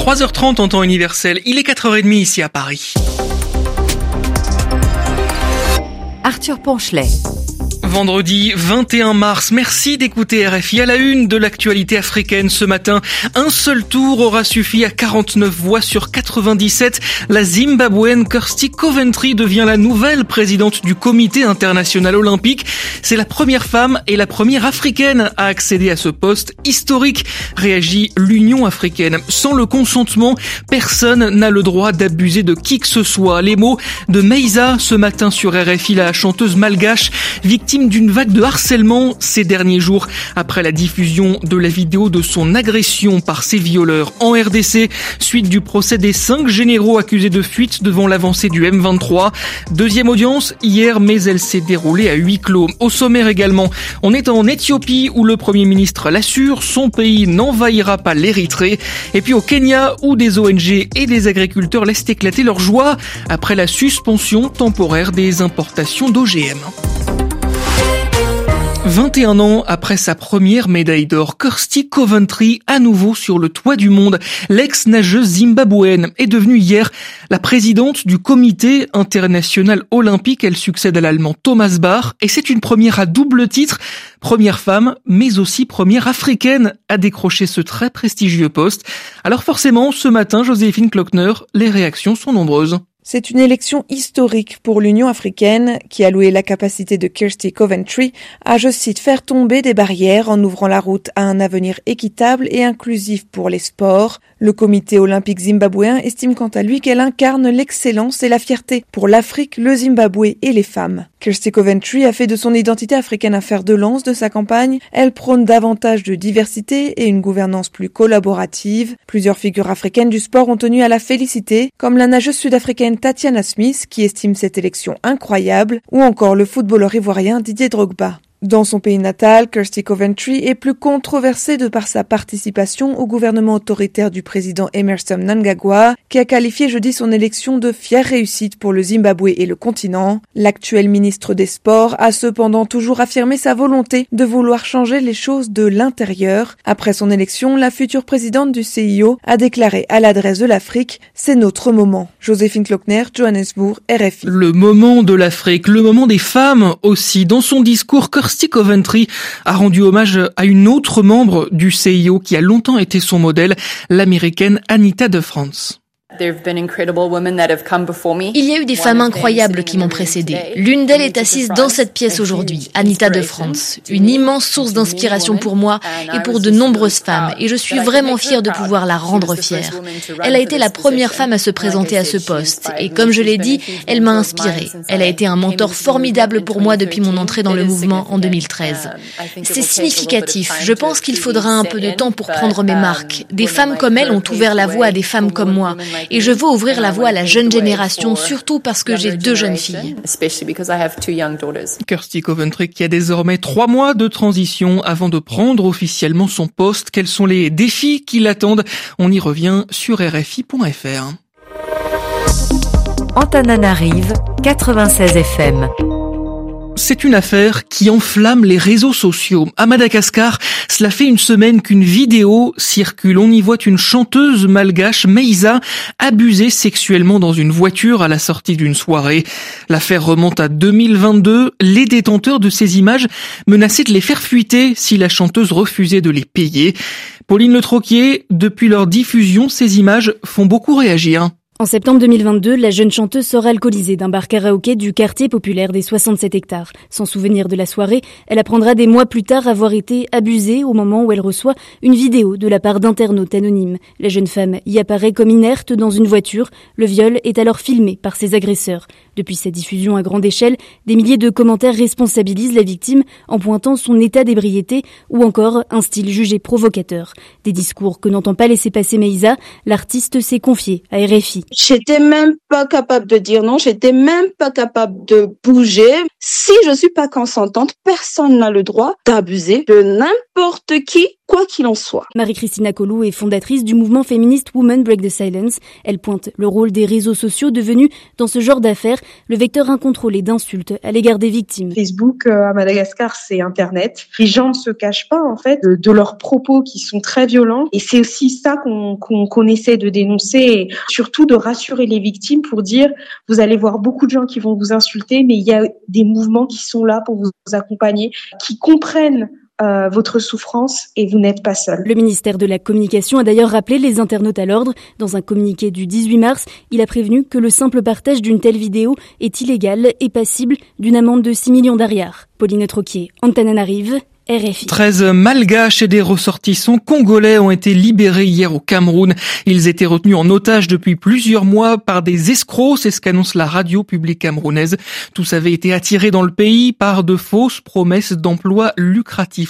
3h30 en temps universel, il est 4h30 ici à Paris. Arthur Ponchelet. Vendredi 21 mars, merci d'écouter RFI à la une de l'actualité africaine ce matin. Un seul tour aura suffi à 49 voix sur 97. La Zimbabwéenne Kirsty Coventry devient la nouvelle présidente du Comité international olympique. C'est la première femme et la première africaine à accéder à ce poste historique, réagit l'Union africaine. Sans le consentement, personne n'a le droit d'abuser de qui que ce soit. Les mots de Meïsa ce matin sur RFI, la chanteuse malgache, victime d'une vague de harcèlement ces derniers jours après la diffusion de la vidéo de son agression par ses violeurs en RDC, suite du procès des 5 généraux accusés de fuite devant l'avancée du M23. Deuxième audience hier, mais elle s'est déroulée à huis clos. Au sommaire également, on est en Éthiopie où le Premier ministre l'assure, son pays n'envahira pas l'Érythrée. Et puis au Kenya où des ONG et des agriculteurs laissent éclater leur joie après la suspension temporaire des importations d'OGM. 21 ans après sa première médaille d'or, Kirsty Coventry, à nouveau sur le toit du monde. L'ex-nageuse zimbabwéenne est devenue hier la présidente du Comité international olympique. Elle succède à l'Allemand Thomas Bach et c'est une première à double titre. Première femme, mais aussi première africaine à décrocher ce très prestigieux poste. Alors forcément, ce matin, Joséphine Klockner, les réactions sont nombreuses. C'est une élection historique pour l'Union africaine qui a loué la capacité de Kirsty Coventry à, je cite, faire tomber des barrières en ouvrant la route à un avenir équitable et inclusif pour les sports. Le comité olympique zimbabwéen estime quant à lui qu'elle incarne l'excellence et la fierté pour l'Afrique, le Zimbabwe et les femmes. Kirsty Coventry a fait de son identité africaine un fer de lance de sa campagne. Elle prône davantage de diversité et une gouvernance plus collaborative. Plusieurs figures africaines du sport ont tenu à la féliciter, comme la nageuse sud-africaine Tatiana Smith, qui estime cette élection incroyable, ou encore le footballeur ivoirien Didier Drogba. Dans son pays natal, Kirsty Coventry est plus controversée de par sa participation au gouvernement autoritaire du président Emmerson Mnangagwa, qui a qualifié jeudi son élection de fière réussite pour le Zimbabwe et le continent. L'actuel ministre des Sports a cependant toujours affirmé sa volonté de vouloir changer les choses de l'intérieur. Après son élection, la future présidente du CIO a déclaré à l'adresse de l'Afrique « C'est notre moment ». Joséphine Klockner, Johannesburg, RFI. Le moment de l'Afrique, le moment des femmes aussi. Dans son discours, Kirsty Coventry a rendu hommage à une autre membre du CIO qui a longtemps été son modèle, l'américaine Anita de France. Il y a eu des femmes incroyables qui m'ont précédée. L'une d'elles est assise dans cette pièce aujourd'hui, Anita de France, une immense source d'inspiration pour moi et pour de nombreuses femmes, et je suis vraiment fière de pouvoir la rendre fière. Elle a été la première femme à se présenter à ce poste, et comme je l'ai dit, elle m'a inspirée. Elle a été un mentor formidable pour moi depuis mon entrée dans le mouvement en 2013. C'est significatif. Je pense qu'il faudra un peu de temps pour prendre mes marques. Des femmes comme elle ont ouvert la voie à des femmes comme moi. Et je veux ouvrir la voie à la jeune génération, surtout parce que j'ai 2 jeunes filles. Kirsty Coventry qui a désormais 3 mois de transition avant de prendre officiellement son poste. Quels sont les défis qui l'attendent? On y revient sur RFI.fr. Antananarive, 96 FM. C'est une affaire qui enflamme les réseaux sociaux. À Madagascar, cela fait une semaine qu'une vidéo circule. On y voit une chanteuse malgache, Meïsa, abusée sexuellement dans une voiture à la sortie d'une soirée. L'affaire remonte à 2022. Les détenteurs de ces images menaçaient de les faire fuiter si la chanteuse refusait de les payer. Pauline Le Troquier, depuis leur diffusion, ces images font beaucoup réagir. En septembre 2022, la jeune chanteuse sort alcoolisée d'un bar karaoké du quartier populaire des 67 hectares. Sans souvenir de la soirée, elle apprendra des mois plus tard avoir été abusée au moment où elle reçoit une vidéo de la part d'internautes anonymes. La jeune femme y apparaît comme inerte dans une voiture. Le viol est alors filmé par ses agresseurs. Depuis sa diffusion à grande échelle, des milliers de commentaires responsabilisent la victime en pointant son état d'ébriété ou encore un style jugé provocateur. Des discours que n'entend pas laisser passer Meïsa, l'artiste s'est confiée à RFI. J'étais même pas capable de dire non, j'étais même pas capable de bouger. Si je suis pas consentante, personne n'a le droit d'abuser de n'importe n'importe qui, quoi qu'il en soit. Marie-Christina Colou est fondatrice du mouvement féministe Women Break the Silence. Elle pointe le rôle des réseaux sociaux devenus, dans ce genre d'affaires, le vecteur incontrôlé d'insultes à l'égard des victimes. Facebook à Madagascar, c'est Internet. Les gens ne se cachent pas en fait de leurs propos qui sont très violents, et c'est aussi ça qu'on essaie de dénoncer, et surtout de rassurer les victimes pour dire vous allez voir beaucoup de gens qui vont vous insulter, mais il y a des mouvements qui sont là pour vous accompagner, qui comprennent votre souffrance et vous n'êtes pas seul. Le ministère de la Communication a d'ailleurs rappelé les internautes à l'ordre. Dans un communiqué du 18 mars, il a prévenu que le simple partage d'une telle vidéo est illégal et passible d'une amende de 6 millions d'ariars. Pauline Troquier, Antananarive, RFI. 13 malgaches et des ressortissants congolais ont été libérés hier au Cameroun. Ils étaient retenus en otage depuis plusieurs mois par des escrocs, c'est ce qu'annonce la radio publique camerounaise. Tous avaient été attirés dans le pays par de fausses promesses d'emplois lucratifs.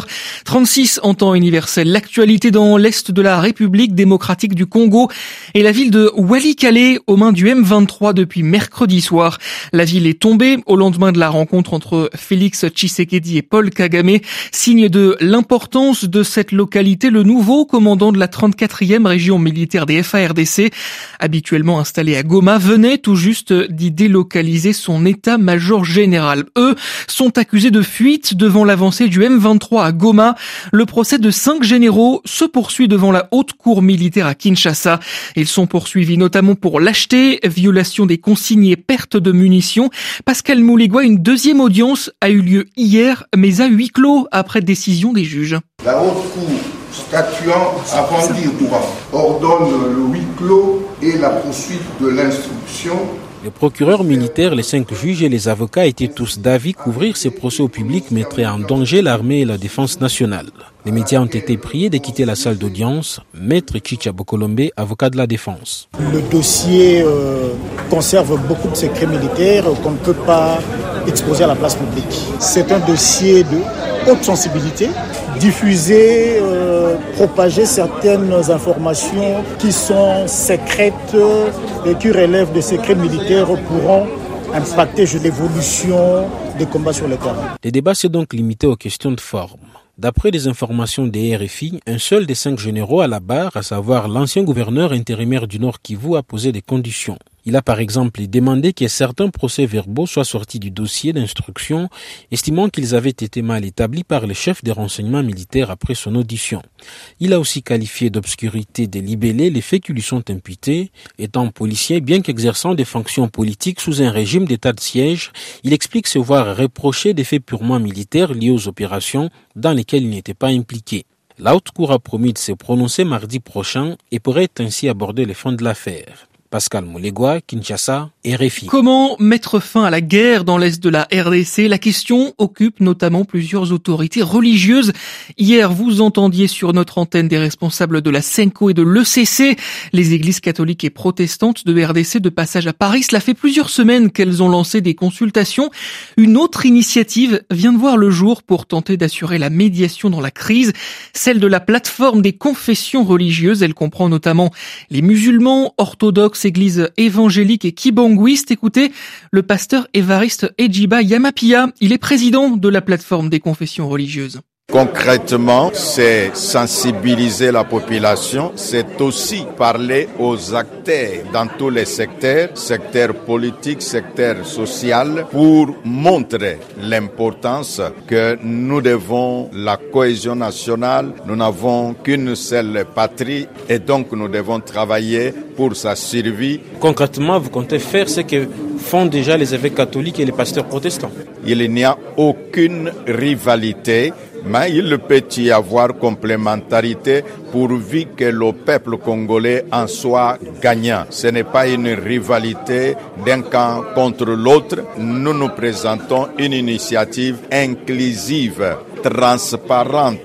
3h36 en temps universel. L'actualité dans l'est de la République démocratique du Congo et la ville de Walikale aux mains du M23 depuis mercredi soir. La ville est tombée au lendemain de la rencontre entre Félix Tshisekedi et Paul Kagame. Signe de l'importance de cette localité, le nouveau commandant de la 34e région militaire des FARDC, habituellement installé à Goma, venait tout juste d'y délocaliser son état-major général. Eux sont accusés de fuite devant l'avancée du M23 à Goma. Le procès de 5 généraux se poursuit devant la haute cour militaire à Kinshasa. Ils sont poursuivis notamment pour lâcheté, violation des consignes et perte de munitions. Pascal Mouligua, une deuxième audience a eu lieu hier, mais à huis clos après décision des juges. La haute cour, statuant avant dire droit, ordonne le huis clos et la poursuite de l'instruction. Les procureurs militaires, les 5 juges et les avocats étaient tous d'avis qu'ouvrir ces procès au public mettrait en danger l'armée et la défense nationale. Les médias ont été priés de quitter la salle d'audience. Maître Chicha Bokolombe, avocat de la défense. Le dossier conserve beaucoup de secrets militaires qu'on ne peut pas exposer à la place publique. C'est un dossier de haute sensibilité. Diffuser, propager certaines informations qui sont secrètes et qui relèvent des secrets militaires pourront impacter l'évolution des combats sur le terrain. Le débat s'est donc limité aux questions de forme. D'après des informations des RFI, un seul des 5 généraux à la barre, à savoir l'ancien gouverneur intérimaire du Nord Kivu, a posé des conditions. Il a par exemple demandé que certains procès-verbaux soient sortis du dossier d'instruction, estimant qu'ils avaient été mal établis par le chef des renseignements militaires après son audition. Il a aussi qualifié d'obscurité délibellée les faits qui lui sont imputés. Étant policier, bien qu'exerçant des fonctions politiques sous un régime d'état de siège, il explique se voir reprocher des faits purement militaires liés aux opérations dans lesquelles il n'était pas impliqué. La haute cour a promis de se prononcer mardi prochain et pourrait ainsi aborder les fonds de l'affaire. Pascal Mouligua, Kinshasa, RFI. Comment mettre fin à la guerre dans l'est de la RDC? La question occupe notamment plusieurs autorités religieuses. Hier, vous entendiez sur notre antenne des responsables de la SENCO et de l'ECC, les églises catholiques et protestantes de RDC de passage à Paris. Cela fait plusieurs semaines qu'elles ont lancé des consultations. Une autre initiative vient de voir le jour pour tenter d'assurer la médiation dans la crise, celle de la plateforme des confessions religieuses. Elle comprend notamment les musulmans, orthodoxes, églises évangéliques et kibangouistes. Écoutez, le pasteur Évariste Edjiba Yamapia, il est président de la plateforme des confessions religieuses. Concrètement, c'est sensibiliser la population, c'est aussi parler aux acteurs dans tous les secteurs, secteur politique, secteur social, pour montrer l'importance que nous devons la cohésion nationale. Nous n'avons qu'une seule patrie et donc nous devons travailler pour sa survie. Concrètement, vous comptez faire ce que font déjà les évêques catholiques et les pasteurs protestants? Il n'y a aucune rivalité, mais il peut y avoir complémentarité pourvu que le peuple congolais en soit gagnant. Ce n'est pas une rivalité d'un camp contre l'autre. Nous nous présentons une initiative inclusive, transparente.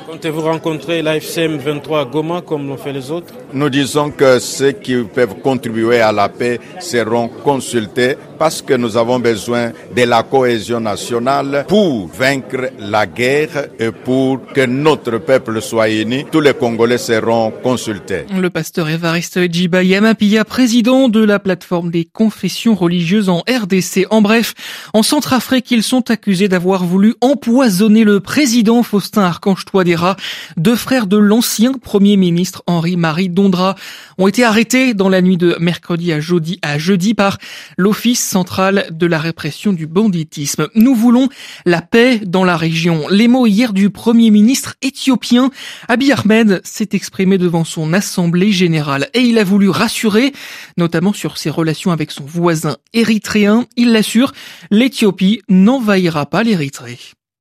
Comptez-vous rencontrer l'AFCM 23 à Goma comme l'ont fait les autres? Nous disons que ceux qui peuvent contribuer à la paix seront consultés parce que nous avons besoin de la cohésion nationale pour vaincre la guerre et pour que notre peuple soit uni. Tous les Congolais seront consultés. Le pasteur Évariste Djiba Yamapia, président de la plateforme des confessions religieuses en RDC. En bref, en Centrafrique, ils sont accusés d'avoir voulu empoisonner le président Faustin Archange Touadéra. Deux frères de l'ancien Premier ministre Henri-Marie Dondra ont été arrêtés dans la nuit de mercredi à jeudi par l'Office central de la répression du banditisme. Nous voulons la paix dans la région. Les mots hier du Premier ministre éthiopien Abiy Ahmed s'est exprimé devant son assemblée générale et il a voulu rassurer, notamment sur ses relations avec son voisin érythréen. Il l'assure, l'Éthiopie n'envahira pas l'Érythrée.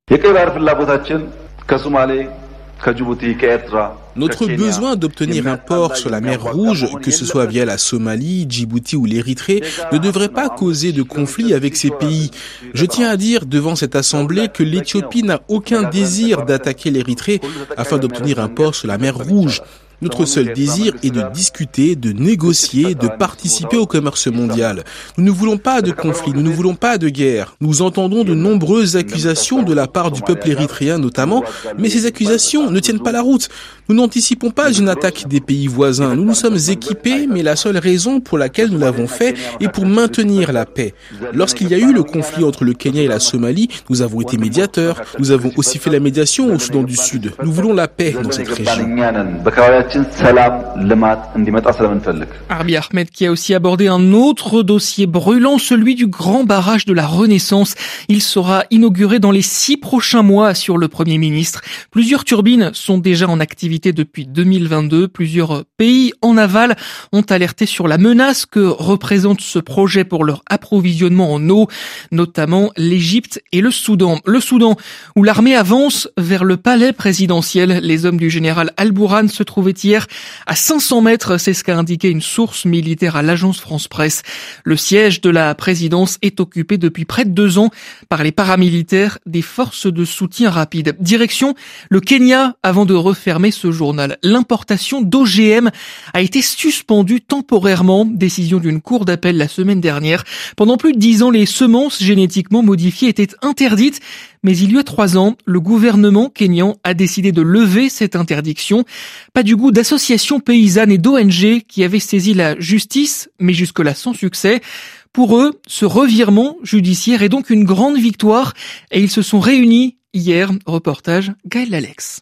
Notre besoin d'obtenir un port sur la mer Rouge, que ce soit via la Somalie, Djibouti ou l'Érythrée, ne devrait pas causer de conflit avec ces pays. Je tiens à dire devant cette assemblée que l'Éthiopie n'a aucun désir d'attaquer l'Érythrée afin d'obtenir un port sur la mer Rouge. Notre seul désir est de discuter, de négocier, de participer au commerce mondial. Nous ne voulons pas de conflit, nous ne voulons pas de guerre. Nous entendons de nombreuses accusations de la part du peuple érythréen notamment, mais ces accusations ne tiennent pas la route. Nous n'anticipons pas une attaque des pays voisins. Nous nous sommes équipés, mais la seule raison pour laquelle nous l'avons fait est pour maintenir la paix. Lorsqu'il y a eu le conflit entre le Kenya et la Somalie, nous avons été médiateurs. Nous avons aussi fait la médiation au Soudan du Sud. Nous voulons la paix dans cette région. Abiy Ahmed qui a aussi abordé un autre dossier brûlant, celui du grand barrage de la Renaissance. Il sera inauguré dans les 6 prochains mois, assure le Premier ministre. Plusieurs turbines sont déjà en activité depuis 2022. Plusieurs pays en aval ont alerté sur la menace que représente ce projet pour leur approvisionnement en eau, notamment l'Égypte et le Soudan. Le Soudan, où l'armée avance vers le palais présidentiel. Les hommes du général Al-Bourhan se trouvaient hier à 500 mètres, c'est ce qu'a indiqué une source militaire à l'agence France-Presse. Le siège de la présidence est occupé depuis près de 2 ans par les paramilitaires des forces de soutien rapide. Direction le Kenya avant de refermer ce journal. L'importation d'OGM a été suspendue temporairement, décision d'une cour d'appel la semaine dernière. Pendant plus de 10 ans, les semences génétiquement modifiées étaient interdites. Mais il y a 3 ans, le gouvernement kényan a décidé de lever cette interdiction. Pas du goût d'associations paysannes et d'ONG qui avaient saisi la justice, mais jusque-là sans succès. Pour eux, ce revirement judiciaire est donc une grande victoire et ils se sont réunis hier. Reportage Gaël Alex.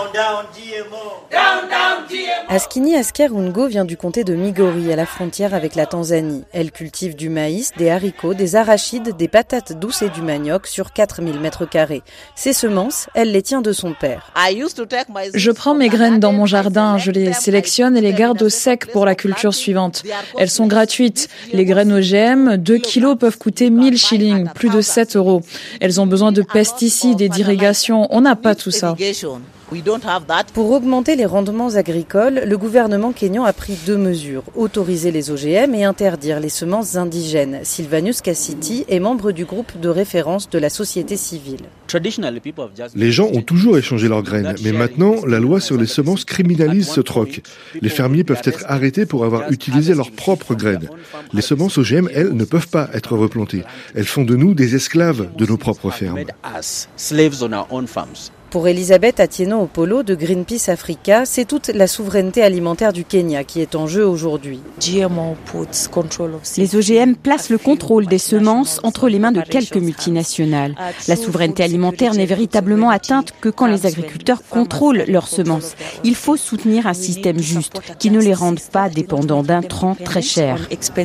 Askini Askerungo vient du comté de Migori, à la frontière avec la Tanzanie. Elle cultive du maïs, des haricots, des arachides, des patates douces et du manioc sur 4000 m². Ces semences, elle les tient de son père. Je prends mes graines dans mon jardin, je les sélectionne et les garde au sec pour la culture suivante. Elles sont gratuites. Les graines OGM, 2 kilos peuvent coûter 1000 shillings, plus de 7 €. Elles ont besoin de pesticides et d'irrigation. On n'a pas tout ça. Pour augmenter les rendements agricoles, le gouvernement kényan a pris 2 mesures. Autoriser les OGM et interdire les semences indigènes. Sylvanus Kassiti est membre du groupe de référence de la société civile. Les gens ont toujours échangé leurs graines, mais maintenant, la loi sur les semences criminalise ce troc. Les fermiers peuvent être arrêtés pour avoir utilisé leurs propres graines. Les semences OGM, elles, ne peuvent pas être replantées. Elles font de nous des esclaves de nos propres fermes. Pour Elisabeth Atieno-Opolo de Greenpeace Africa, c'est toute la souveraineté alimentaire du Kenya qui est en jeu aujourd'hui. Les OGM placent le contrôle des semences entre les mains de quelques multinationales. La souveraineté alimentaire n'est véritablement atteinte que quand les agriculteurs contrôlent leurs semences. Il faut soutenir un système juste qui ne les rende pas dépendants d'intrants très chers.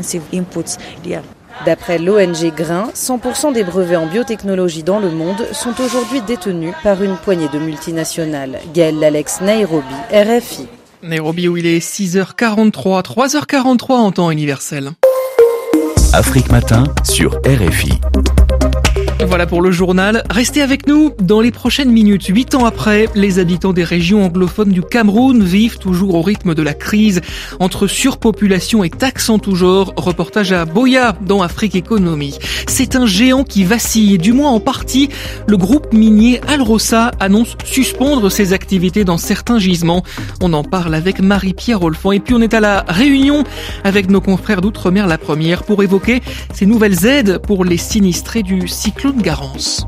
D'après l'ONG Grain, 100% des brevets en biotechnologie dans le monde sont aujourd'hui détenus par une poignée de multinationales. Gaël Lalex, Nairobi, RFI. Nairobi où il est 6h43, 3h43 en temps universel. Afrique Matin sur RFI. Voilà pour le journal. Restez avec nous dans les prochaines minutes. 8 ans après, les habitants des régions anglophones du Cameroun vivent toujours au rythme de la crise. Entre surpopulation et taxes en tout genre, reportage à Boya dans Afrique Économie. C'est un géant qui vacille, du moins en partie. Le groupe minier Alrosa annonce suspendre ses activités dans certains gisements. On en parle avec Marie-Pierre Olfan. Et puis on est à la Réunion avec nos confrères d'Outre-mer La Première pour évoquer ces nouvelles aides pour les sinistrés du cyclone Garance.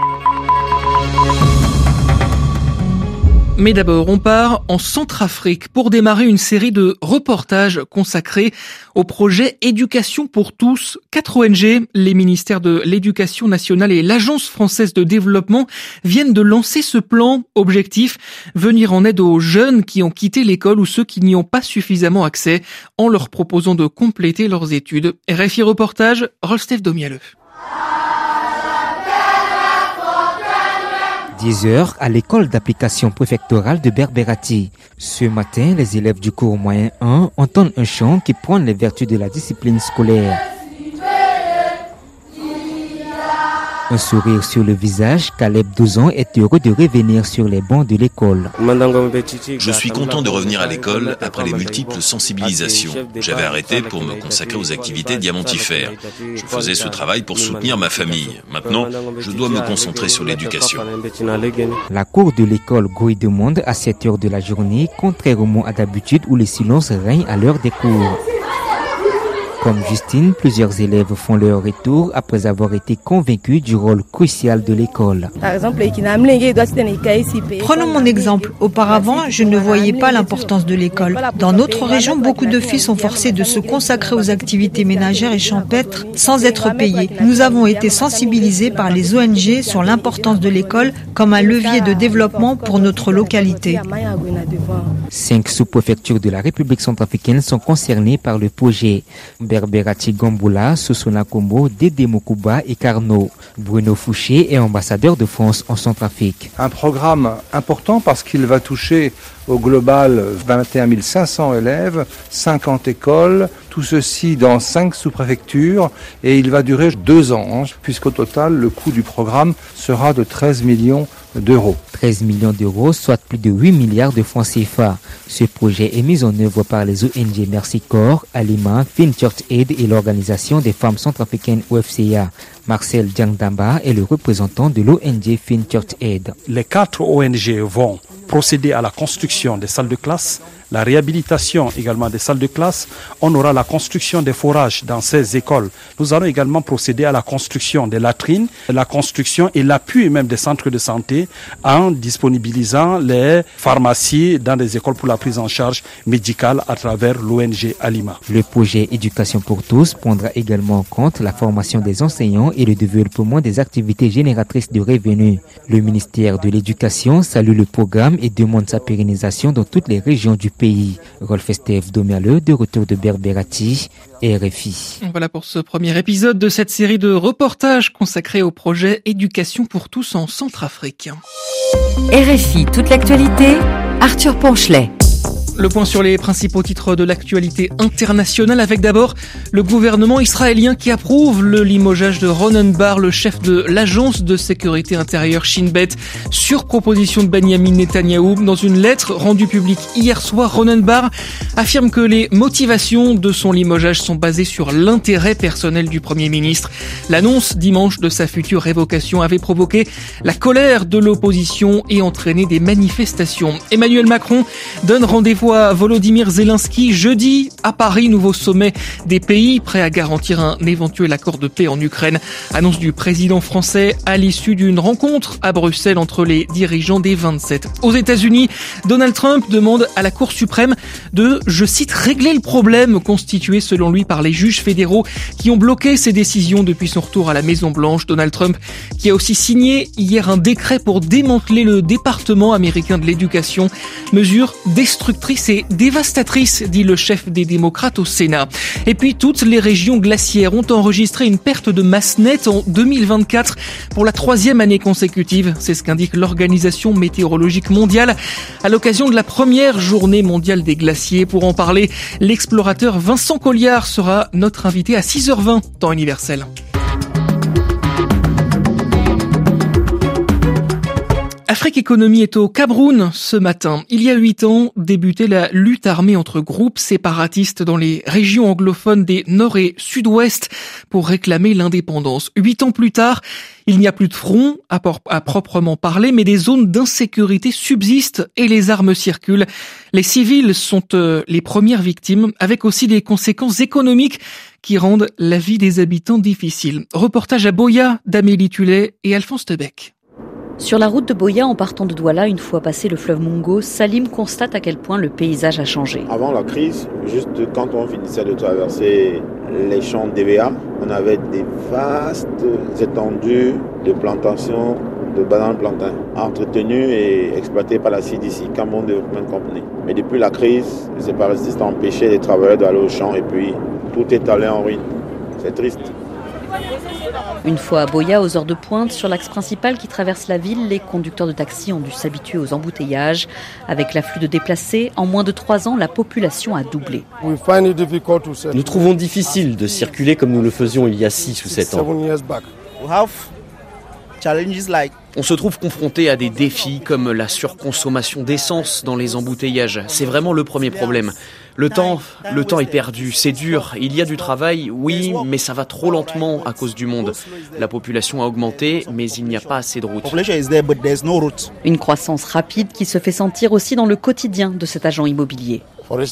Mais d'abord, on part en Centrafrique pour démarrer une série de reportages consacrés au projet Éducation pour tous. 4 ONG, les ministères de l'Éducation nationale et l'Agence française de développement viennent de lancer ce plan. Objectif, venir en aide aux jeunes qui ont quitté l'école ou ceux qui n'y ont pas suffisamment accès en leur proposant de compléter leurs études. RFI Reportage, Rolstef Domialeux. 10h à l'école d'application préfectorale de Berbérati. Ce matin, les élèves du cours moyen 1 entendent un chant qui prône les vertus de la discipline scolaire. Un sourire sur le visage, Caleb 12 ans est heureux de revenir sur les bancs de l'école. Je suis content de revenir à l'école après les multiples sensibilisations. J'avais arrêté pour me consacrer aux activités diamantifères. Je faisais ce travail pour soutenir ma famille. Maintenant, je dois me concentrer sur l'éducation. La cour de l'école grouille de monde à 7 heures de la journée, contrairement à d'habitude où le silence règne à l'heure des cours. Comme Justine, plusieurs élèves font leur retour après avoir été convaincus du rôle crucial de l'école. Prenons mon exemple. Auparavant, je ne voyais pas l'importance de l'école. Dans notre région, beaucoup de filles sont forcées de se consacrer aux activités ménagères et champêtres sans être payées. Nous avons été sensibilisés par les ONG sur l'importance de l'école comme un levier de développement pour notre localité. 5 sous-préfectures de la République centrafricaine sont concernées par le projet. Berbérati Gomboula, Sosona Kombo, Dédé Mokuba et Carnot. Bruno Fouché est ambassadeur de France en Centrafrique. Un programme important parce qu'il va toucher au global 21 500 élèves, 50 écoles, tout ceci dans 5 sous-préfectures et il va durer 2 ans, puisqu'au total le coût du programme sera de 13 millions d'euros. 13 millions d'euros, soit plus de 8 milliards de francs CFA. Ce projet est mis en œuvre par les ONG Mercy Corps, Alima, Finchurch Aid et l'Organisation des femmes centrafricaines OFCA. Marcel Djangdamba est le représentant de l'ONG Finchurch Aid. Les 4 ONG vont procéder à la construction des salles de classe, la réhabilitation également des salles de classe. On aura la construction des forages dans ces écoles. Nous allons également procéder à la construction des latrines, la construction et l'appui même des centres de santé en disponibilisant les pharmacies dans des écoles pour la prise en charge médicale à travers l'ONG Alima. Le projet Éducation pour tous prendra également en compte la formation des enseignants et le développement des activités génératrices de revenus. Le ministère de l'Éducation salue le programme et demande sa pérennisation dans toutes les régions du pays. Rolf Estève Domialeux, de retour de Berbérati, RFI. Voilà pour ce premier épisode de cette série de reportages consacrés au projet Éducation pour tous en Centrafrique. RFI, toute l'actualité, Arthur Ponchelet. Le point sur les principaux titres de l'actualité internationale avec d'abord le gouvernement israélien qui approuve le limogeage de Ronen Bar, le chef de l'agence de sécurité intérieure Shin Bet, sur proposition de Benjamin Netanyahou. Dans une lettre rendue publique hier soir, Ronen Bar affirme que les motivations de son limogeage sont basées sur l'intérêt personnel du Premier ministre. L'annonce dimanche de sa future révocation avait provoqué la colère de l'opposition et entraîné des manifestations. Emmanuel Macron donne rendez-vous à Volodymyr Zelensky jeudi à Paris, nouveau sommet des pays prêts à garantir un éventuel accord de paix en Ukraine. Annonce du président français à l'issue d'une rencontre à Bruxelles entre les dirigeants des 27. Aux États-Unis, Donald Trump demande à la Cour suprême de, je cite, régler le problème constitué selon lui par les juges fédéraux qui ont bloqué ses décisions depuis son retour à la Maison-Blanche. Donald Trump qui a aussi signé hier un décret pour démanteler le département américain de l'éducation. Mesure destructrice et dévastatrice, dit le chef des démocrates au Sénat. Et puis toutes les régions glaciaires ont enregistré une perte de masse nette en 2024 pour la 3e année consécutive. C'est ce qu'indique l'Organisation météorologique mondiale à l'occasion de la première journée mondiale des glaciers. Pour en parler, l'explorateur Vincent Colliard sera notre invité à 6h20, temps universel. Afrique Économie est au Cameroun ce matin. Il y a 8 ans, débutait la lutte armée entre groupes séparatistes dans les régions anglophones des Nord et Sud-Ouest pour réclamer l'indépendance. 8 ans plus tard, il n'y a plus de front à proprement parler, mais des zones d'insécurité subsistent et les armes circulent. Les civils sont les premières victimes, avec aussi des conséquences économiques qui rendent la vie des habitants difficile. Reportage à Boya d'Amélie Tullet et Alphonse Tebec. Sur la route de Boya, en partant de Douala, une fois passé le fleuve Mungo, Salim constate à quel point le paysage a changé. Avant la crise, juste quand on finissait de traverser les champs d'EVA, on avait des vastes étendues de plantations de bananes plantains, entretenues et exploitées par la CDC, Cameroun Development Company. Mais depuis la crise, les séparatistes ont empêché les travailleurs d'aller au champ et puis tout est allé en ruine. C'est triste. Une fois à Boya, aux heures de pointe, sur l'axe principal qui traverse la ville, les conducteurs de taxi ont dû s'habituer aux embouteillages. Avec l'afflux de déplacés, en moins de 3 ans, la population a doublé. Nous trouvons difficile de circuler comme nous le faisions il y a 6 ou 7 ans. On se trouve confronté à des défis comme la surconsommation d'essence dans les embouteillages. C'est vraiment le premier problème. Le temps est perdu, c'est dur. Il y a du travail, oui, mais ça va trop lentement à cause du monde. La population a augmenté, mais il n'y a pas assez de routes. Une croissance rapide qui se fait sentir aussi dans le quotidien de cet agent immobilier.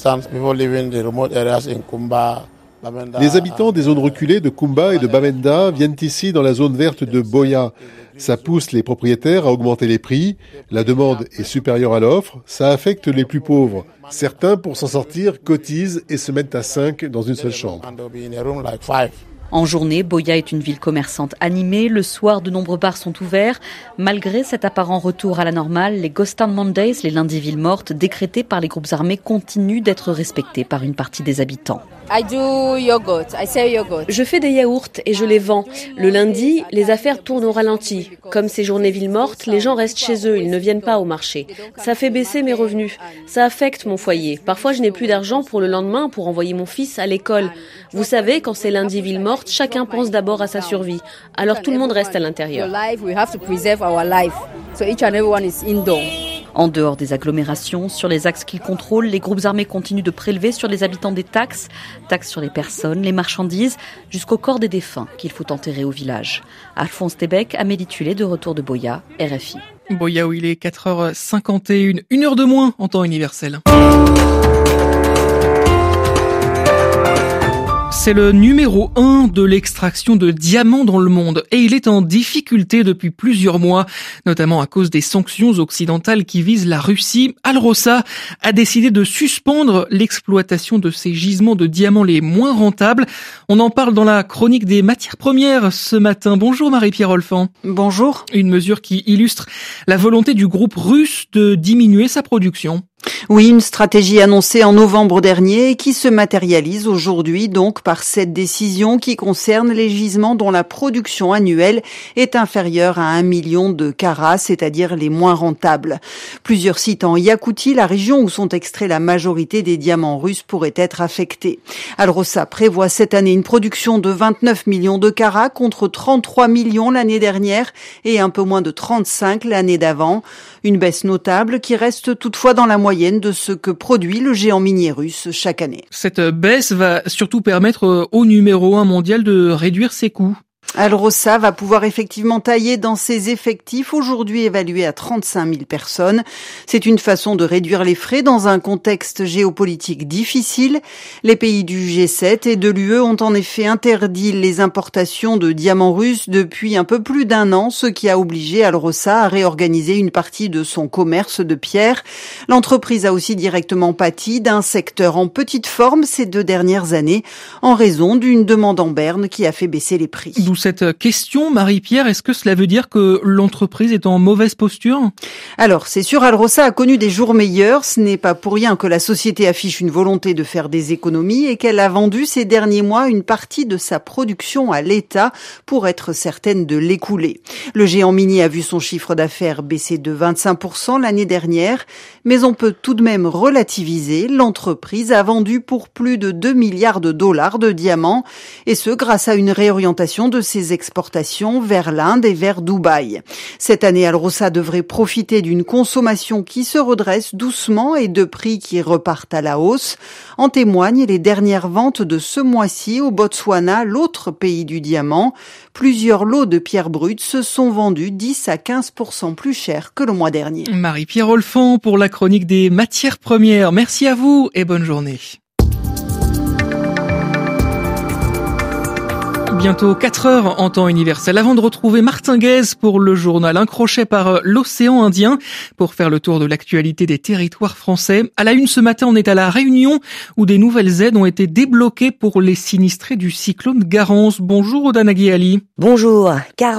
Les habitants des zones reculées de Kumba et de Bamenda viennent ici dans la zone verte de Boya. Ça pousse les propriétaires à augmenter les prix. La demande est supérieure à l'offre. Ça affecte les plus pauvres. Certains, pour s'en sortir, cotisent et se mettent à 5 dans une seule chambre. En journée, Boya est une ville commerçante animée. Le soir, de nombreux bars sont ouverts. Malgré cet apparent retour à la normale, les Ghost Town Mondays, les lundis villes mortes, décrétés par les groupes armés, continuent d'être respectés par une partie des habitants. Je fais des yaourts et je les vends. Le lundi, les affaires tournent au ralenti. Comme ces journées villes mortes, les gens restent chez eux, ils ne viennent pas au marché. Ça fait baisser mes revenus. Ça affecte mon foyer. Parfois, je n'ai plus d'argent pour le lendemain pour envoyer mon fils à l'école. Vous savez, quand c'est lundi ville morte, chacun pense d'abord à sa survie. Alors tout le monde reste à l'intérieur. En dehors des agglomérations, sur les axes qu'ils contrôlent, les groupes armés continuent de prélever sur les habitants des taxes sur les personnes, les marchandises, jusqu'au corps des défunts qu'il faut enterrer au village. Alphonse Tebec, Amélie Tullet, de retour de Boya, RFI. Boya où il est 4h51, 1 heure de moins en temps universel. C'est le numéro 1 de l'extraction de diamants dans le monde et il est en difficulté depuis plusieurs mois, notamment à cause des sanctions occidentales qui visent la Russie. Alrosa a décidé de suspendre l'exploitation de ces gisements de diamants les moins rentables. On en parle dans la chronique des matières premières ce matin. Bonjour Marie-Pierre Olfan. Bonjour. Une mesure qui illustre la volonté du groupe russe de diminuer sa production. Oui, une stratégie annoncée en novembre dernier et qui se matérialise aujourd'hui donc par cette décision qui concerne les gisements dont la production annuelle est inférieure à 1 million de carats, c'est-à-dire les moins rentables. Plusieurs sites en Iakoutie, la région où sont extraits la majorité des diamants russes, pourraient être affectés. Alrosa prévoit cette année une production de 29 millions de carats contre 33 millions l'année dernière et un peu moins de 35 l'année d'avant. Une baisse notable qui reste toutefois dans la moyenne de ce que produit le géant minier russe chaque année. Cette baisse va surtout permettre au numéro 1 mondial de réduire ses coûts. Alrosa va pouvoir effectivement tailler dans ses effectifs, aujourd'hui évalués à 35 000 personnes. C'est une façon de réduire les frais dans un contexte géopolitique difficile. Les pays du G7 et de l'UE ont en effet interdit les importations de diamants russes depuis un peu plus d'1 an, ce qui a obligé Alrosa à réorganiser une partie de son commerce de pierres. L'entreprise a aussi directement pâti d'un secteur en petite forme ces 2 dernières années, en raison d'une demande en berne qui a fait baisser les prix. D'où cette question, Marie-Pierre, est-ce que cela veut dire que l'entreprise est en mauvaise posture ? Alors, c'est sûr, Alrosa a connu des jours meilleurs. Ce n'est pas pour rien que la société affiche une volonté de faire des économies et qu'elle a vendu ces derniers mois une partie de sa production à l'État pour être certaine de l'écouler. Le géant minier a vu son chiffre d'affaires baisser de 25% l'année dernière, mais on peut tout de même relativiser. L'entreprise a vendu pour plus de 2 milliards de dollars de diamants, et ce grâce à une réorientation de ses exportations vers l'Inde et vers Dubaï. Cette année, Alrosa devrait profiter d'une consommation qui se redresse doucement et de prix qui repartent à la hausse. En témoignent les dernières ventes de ce mois-ci au Botswana, l'autre pays du diamant. Plusieurs lots de pierres brutes se sont vendus 10 à 15% plus cher que le mois dernier. Marie-Pierre Olfan pour la chronique des matières premières. Merci à vous et bonne journée. Bientôt 4 heures en temps universel. Avant de retrouver Martin Guez pour le journal, un crochet par l'océan Indien pour faire le tour de l'actualité des territoires français. À la une ce matin, on est à La Réunion où des nouvelles aides ont été débloquées pour les sinistrés du cyclone Garance. Bonjour Odanaghi Ali. Bonjour.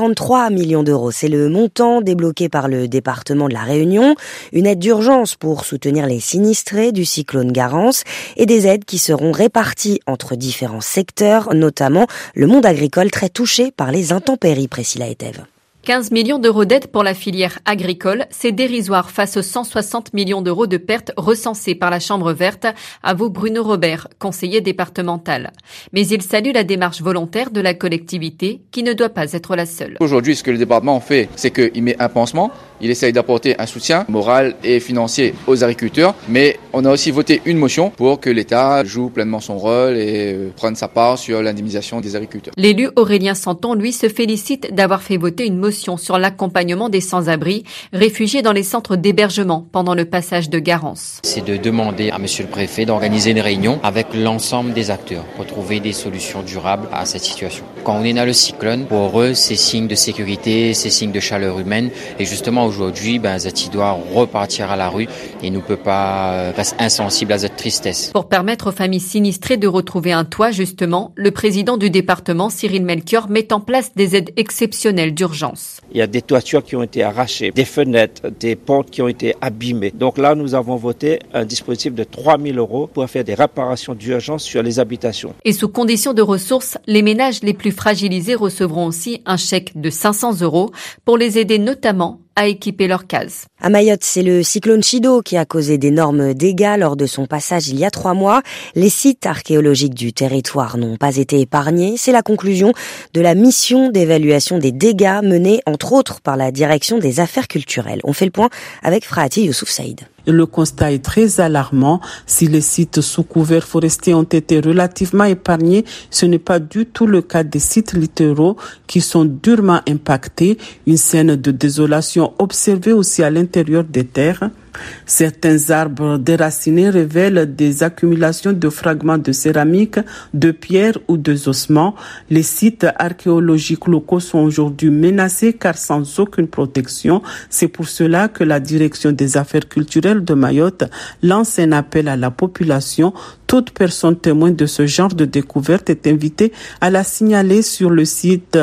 43 millions d'euros, c'est le montant débloqué par le département de La Réunion. Une aide d'urgence pour soutenir les sinistrés du cyclone Garance et des aides qui seront réparties entre différents secteurs, notamment le monde agricole très touché par les intempéries, Priscilla Etève. 15 millions d'euros d'aide pour la filière agricole, c'est dérisoire face aux 160 millions d'euros de pertes recensées par la Chambre verte, avoue Bruno Robert, conseiller départemental. Mais il salue la démarche volontaire de la collectivité qui ne doit pas être la seule. Aujourd'hui, ce que le département fait, c'est qu'il met un pansement, il essaye d'apporter un soutien moral et financier aux agriculteurs, mais on a aussi voté une motion pour que l'État joue pleinement son rôle et prenne sa part sur l'indemnisation des agriculteurs. L'élu Aurélien Santon, lui, se félicite d'avoir fait voter une motion sur l'accompagnement des sans-abri, réfugiés dans les centres d'hébergement pendant le passage de Garance. C'est de demander à monsieur le préfet d'organiser une réunion avec l'ensemble des acteurs pour trouver des solutions durables à cette situation. Quand on est dans le cyclone, pour eux, c'est signe de sécurité, c'est signe de chaleur humaine. Et justement, aujourd'hui, Zati doit repartir à la rue et ne peut pas rester insensible à cette tristesse. Pour permettre aux familles sinistrées de retrouver un toit, justement, le président du département, Cyril Melchior, met en place des aides exceptionnelles d'urgence. Il y a des toitures qui ont été arrachées, des fenêtres, des portes qui ont été abîmées. Donc là, nous avons voté un dispositif de 3 000 € pour faire des réparations d'urgence sur les habitations. Et sous condition de ressources, les ménages les plus fragilisés recevront aussi un chèque de 500 € pour les aider notamment à équiper leurs cases. À Mayotte, c'est le cyclone Chido qui a causé d'énormes dégâts lors de son passage il y a 3 mois. Les sites archéologiques du territoire n'ont pas été épargnés. C'est la conclusion de la mission d'évaluation des dégâts menée entre autres par la direction des affaires culturelles. On fait le point avec Frahati Youssouf Saïd. Le constat est très alarmant. Si les sites sous couvert forestier ont été relativement épargnés, ce n'est pas du tout le cas des sites littoraux qui sont durement impactés. Une scène de désolation observée aussi à l'intérieur des terres. Certains arbres déracinés révèlent des accumulations de fragments de céramique, de pierres ou de ossements. Les sites archéologiques locaux sont aujourd'hui menacés car sans aucune protection. C'est pour cela que la direction des affaires culturelles de Mayotte lance un appel à la population. Toute personne témoin de ce genre de découverte est invitée à la signaler sur le site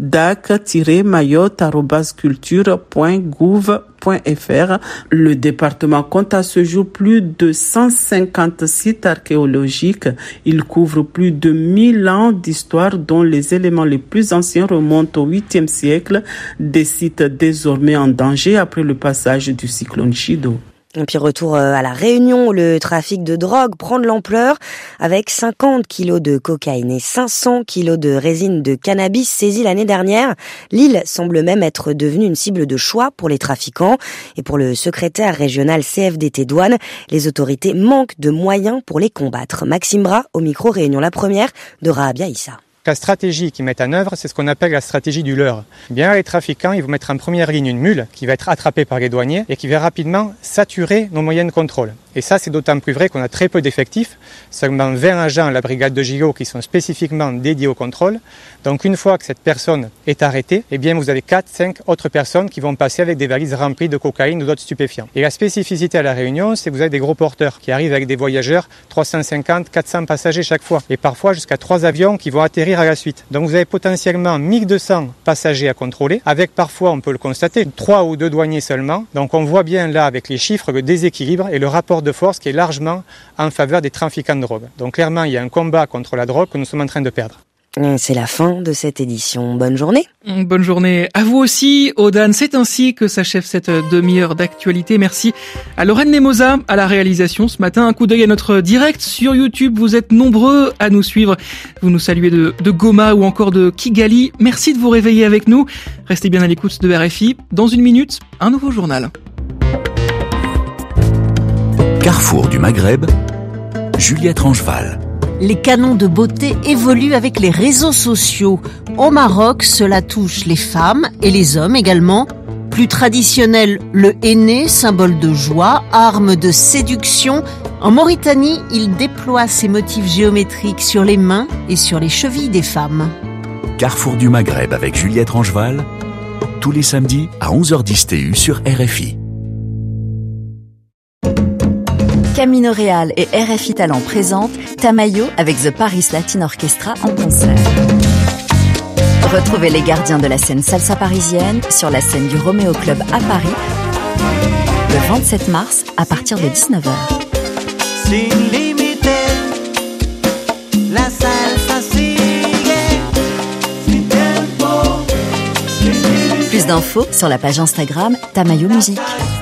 dac-mayotte@culture.gouv.fr. Le département compte à ce jour plus de 150 sites archéologiques. Il couvre plus de 1000 ans d'histoire dont les éléments les plus anciens remontent au 8e siècle. Des sites désormais en danger après le passage du cyclone Chido. Et puis retour à La Réunion, le trafic de drogue prend de l'ampleur avec 50 kilos de cocaïne et 500 kilos de résine de cannabis saisis l'année dernière. L'île semble même être devenue une cible de choix pour les trafiquants. Et pour le secrétaire régional CFDT Douane, les autorités manquent de moyens pour les combattre. Maxime Bras, au micro Réunion La Première de Rahabia Issa. La stratégie qu'ils mettent en œuvre, c'est ce qu'on appelle la stratégie du leurre. Bien, les trafiquants, ils vont mettre en première ligne une mule qui va être attrapée par les douaniers et qui va rapidement saturer nos moyens de contrôle. Et ça, c'est d'autant plus vrai qu'on a très peu d'effectifs, seulement 20 agents à la brigade de Gigot qui sont spécifiquement dédiés au contrôle. Donc une fois que cette personne est arrêtée, eh bien vous avez 4-5 autres personnes qui vont passer avec des valises remplies de cocaïne ou d'autres stupéfiants. Et la spécificité à La Réunion, c'est que vous avez des gros porteurs qui arrivent avec des voyageurs, 350, 400 passagers chaque fois. Et parfois jusqu'à 3 avions qui vont atterrir à la suite. Donc vous avez potentiellement 1200 passagers à contrôler, avec parfois, on peut le constater, 3 ou 2 douaniers seulement. Donc on voit bien là avec les chiffres le déséquilibre et le rapport de force qui est largement en faveur des trafiquants de drogue. Donc clairement, il y a un combat contre la drogue que nous sommes en train de perdre. C'est la fin de cette édition. Bonne journée. Bonne journée à vous aussi, Odan. C'est ainsi que s'achève cette demi-heure d'actualité. Merci à Lorraine Nemosa à la réalisation ce matin. Un coup d'œil à notre direct sur YouTube. Vous êtes nombreux à nous suivre. Vous nous saluez de Goma ou encore de Kigali. Merci de vous réveiller avec nous. Restez bien à l'écoute de RFI. Dans une minute, un nouveau journal. Carrefour du Maghreb, Juliette Rangeval. Les canons de beauté évoluent avec les réseaux sociaux. Au Maroc, cela touche les femmes et les hommes également. Plus traditionnel, le henné, symbole de joie, arme de séduction. En Mauritanie, il déploie ses motifs géométriques sur les mains et sur les chevilles des femmes. Carrefour du Maghreb avec Juliette Rangeval, tous les samedis à 11h10 TU sur RFI. Camino Real et RFI Talent présentent Tamayo avec The Paris Latin Orchestra en concert. Retrouvez les gardiens de la scène salsa parisienne sur la scène du Roméo Club à Paris le 27 mars à partir de 19h. Plus d'infos sur la page Instagram Tamayo Musique.